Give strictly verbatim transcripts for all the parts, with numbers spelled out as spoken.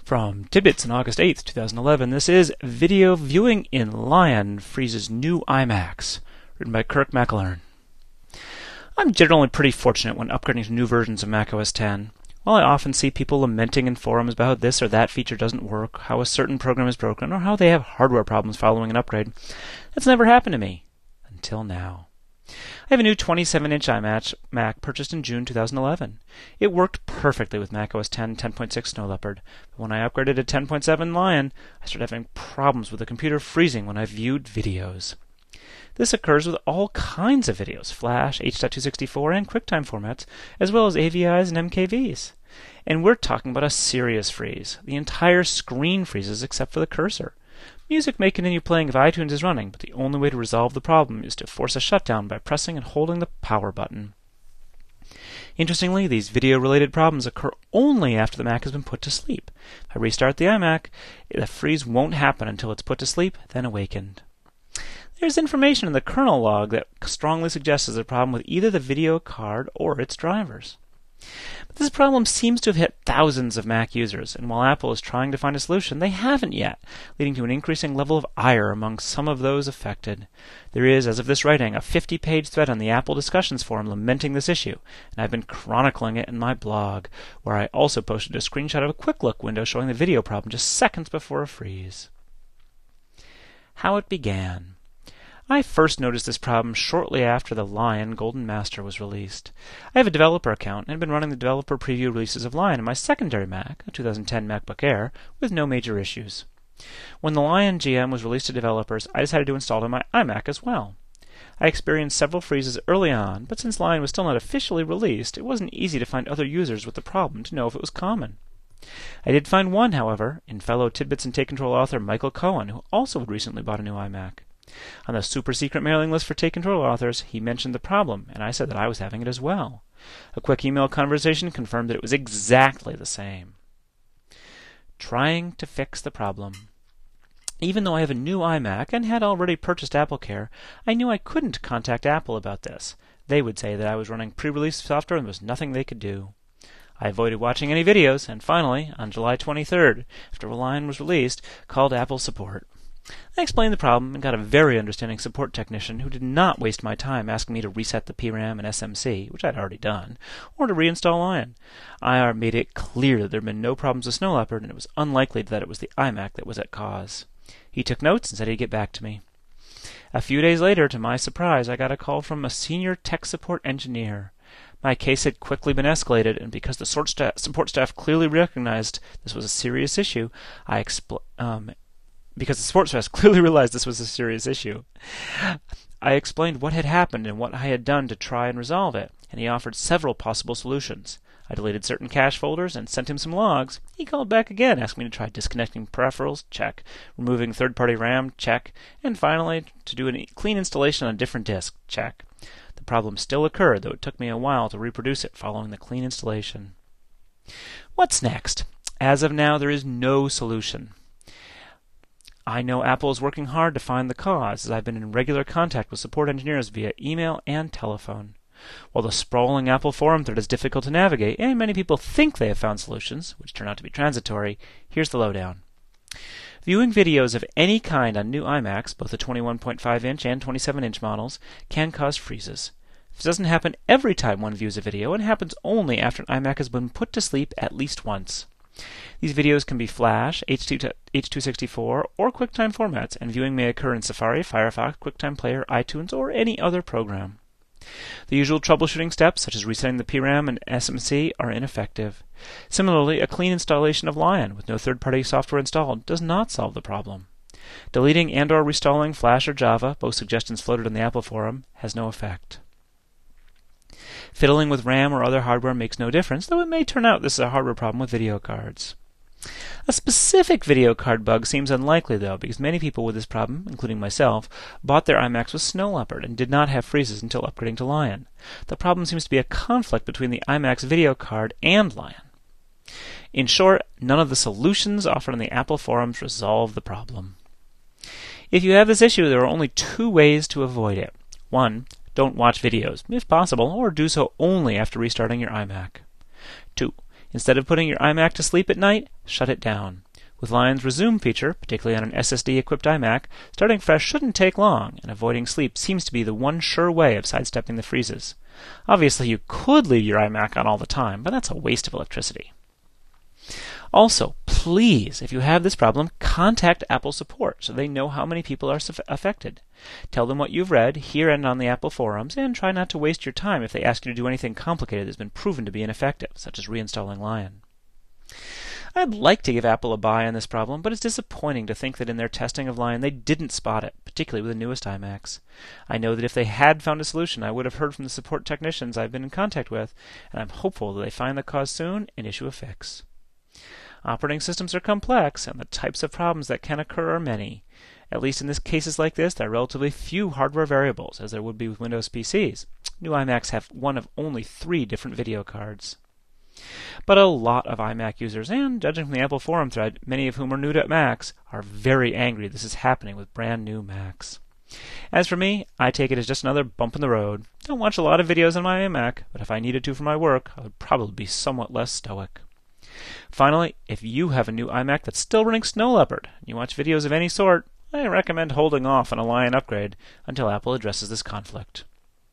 From Tidbits on August eighth, two thousand eleven, this is Video Viewing in Lion Freezes New iMacs, written by Kirk McElhearn. I'm generally pretty fortunate when upgrading to new versions of Mac O S ten. While I often see people lamenting in forums about how this or that feature doesn't work, how a certain program is broken, or how they have hardware problems following an upgrade, that's never happened to me. Until now. I have a new twenty-seven inch iMac Mac purchased in June two thousand eleven. It worked perfectly with Mac O S ten ten point six Snow Leopard, but when I upgraded to ten point seven Lion, I started having problems with the computer freezing when I viewed videos. This occurs with all kinds of videos, Flash, H two sixty-four, and QuickTime formats, as well as A V Is and M K Vs. And we're talking about a serious freeze. The entire screen freezes except for the cursor. Music may continue playing if iTunes is running, but the only way to resolve the problem is to force a shutdown by pressing and holding the power button. Interestingly, these video-related problems occur only after the Mac has been put to sleep. If I restart the iMac, the freeze won't happen until it's put to sleep, then awakened. There's information in the kernel log that strongly suggests there's a problem with either the video card or its drivers. But this problem seems to have hit thousands of Mac users, and while Apple is trying to find a solution, they haven't yet, leading to an increasing level of ire among some of those affected. There is, as of this writing, a fifty page thread on the Apple Discussions forum lamenting this issue, and I've been chronicling it in my blog, where I also posted a screenshot of a quick look window showing the video problem just seconds before a freeze. How it began. I first noticed this problem shortly after the Lion Golden Master was released. I have a developer account and have been running the developer preview releases of Lion on my secondary Mac, a two thousand ten MacBook Air, with no major issues. When the Lion G M was released to developers, I decided to install it on my iMac as well. I experienced several freezes early on, but since Lion was still not officially released, it wasn't easy to find other users with the problem to know if it was common. I did find one, however, in fellow Tidbits and Take Control author Michael Cohen, who also had recently bought a new iMac. On the super secret mailing list for Take Control authors, he mentioned the problem, and I said that I was having it as well. A quick email conversation confirmed that it was exactly the same. Trying to fix the problem. Even though I have a new iMac and had already purchased AppleCare, I knew I couldn't contact Apple about this. They would say that I was running pre-release software and there was nothing they could do. I avoided watching any videos, and finally, on July twenty-third, after Lion was released, called Apple support. I explained the problem and got a very understanding support technician who did not waste my time asking me to reset the P RAM and S M C, which I'd already done, or to reinstall Lion. I made it clear that there had been no problems with Snow Leopard, and it was unlikely that it was the iMac that was at cause. He took notes and said he'd get back to me. A few days later, to my surprise, I got a call from a senior tech support engineer. My case had quickly been escalated, and because the support staff clearly recognized this was a serious issue, I expl- um, Because the support staff clearly realized this was a serious issue. I explained what had happened and what I had done to try and resolve it, and he offered several possible solutions. I deleted certain cache folders and sent him some logs. He called back again, asking me to try disconnecting peripherals, check, removing third-party RAM, check, and finally to do a clean installation on a different disk, check. The problem still occurred, though it took me a while to reproduce it following the clean installation. What's next? As of now, there is no solution. I know Apple is working hard to find the cause, as I've been in regular contact with support engineers via email and telephone. While the sprawling Apple forum thread is difficult to navigate, and many people think they have found solutions, which turn out to be transitory, here's the lowdown. Viewing videos of any kind on new iMacs, both the twenty-one point five inch and twenty-seven inch models, can cause freezes. This doesn't happen every time one views a video, and happens only after an iMac has been put to sleep at least once. These videos can be Flash, H two sixty-four, or QuickTime formats, and viewing may occur in Safari, Firefox, QuickTime Player, iTunes, or any other program. The usual troubleshooting steps, such as resetting the P RAM and S M C, are ineffective. Similarly, a clean installation of Lion with no third-party software installed does not solve the problem. Deleting and or reinstalling Flash or Java, both suggestions floated on the Apple forum, has no effect. Fiddling with RAM or other hardware makes no difference, though it may turn out this is a hardware problem with video cards. A specific video card bug seems unlikely, though, because many people with this problem, including myself, bought their iMacs with Snow Leopard and did not have freezes until upgrading to Lion. The problem seems to be a conflict between the iMac's video card and Lion. In short, none of the solutions offered on the Apple forums resolve the problem. If you have this issue, there are only two ways to avoid it. One, don't watch videos, if possible, or do so only after restarting your iMac. Two, Instead of putting your iMac to sleep at night, shut it down. With Lion's Resume feature, particularly on an S S D-equipped iMac, starting fresh shouldn't take long, and avoiding sleep seems to be the one sure way of sidestepping the freezes. Obviously, you could leave your iMac on all the time, but that's a waste of electricity. Also, please, if you have this problem, contact Apple support so they know how many people are affected. Tell them what you've read here and on the Apple forums, and try not to waste your time if they ask you to do anything complicated that's been proven to be ineffective, such as reinstalling Lion. I'd like to give Apple a buy on this problem, but it's disappointing to think that in their testing of Lion they didn't spot it, particularly with the newest iMacs. I know that if they had found a solution, I would have heard from the support technicians I've been in contact with, and I'm hopeful that they find the cause soon and issue a fix. Operating systems are complex, and the types of problems that can occur are many. At least in this cases like this, there are relatively few hardware variables, as there would be with Windows P Cs. New iMacs have one of only three different video cards. But a lot of iMac users, and judging from the Apple forum thread, many of whom are new to Macs, are very angry this is happening with brand new Macs. As for me, I take it as just another bump in the road. Don't watch a lot of videos on my iMac, but if I needed to for my work, I would probably be somewhat less stoic. Finally, if you have a new iMac that's still running Snow Leopard, and you watch videos of any sort, I recommend holding off on a Lion upgrade until Apple addresses this conflict.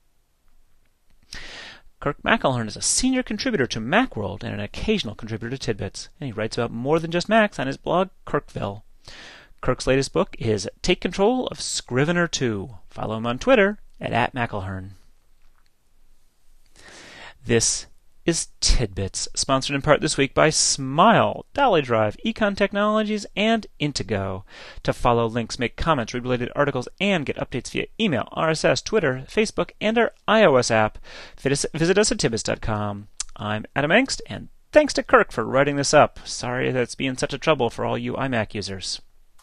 Kirk McElhearn is a senior contributor to Macworld and an occasional contributor to Tidbits, and he writes about more than just Macs on his blog, Kirkville. Kirk's latest book is Take Control of Scrivener two. Follow him on Twitter at, at McElhearn. This is Tidbits, sponsored in part this week by Smile, Dolly Drive, Econ Technologies, and Intego. To follow links, make comments, read related articles, and get updates via email, R S S, Twitter, Facebook, and our iOS app, visit us at tidbits dot com. I'm Adam Engst, and thanks to Kirk for writing this up. Sorry that it's being such a trouble for all you iMac users.